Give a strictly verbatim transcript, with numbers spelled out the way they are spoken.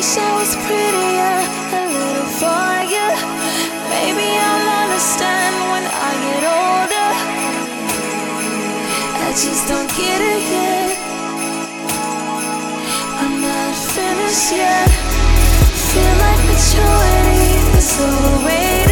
wish I was prettier, a little for you. Maybe I'll understand when I get older. I just don't get it yet. I'm not finished yet. Feel like maturity is overrated.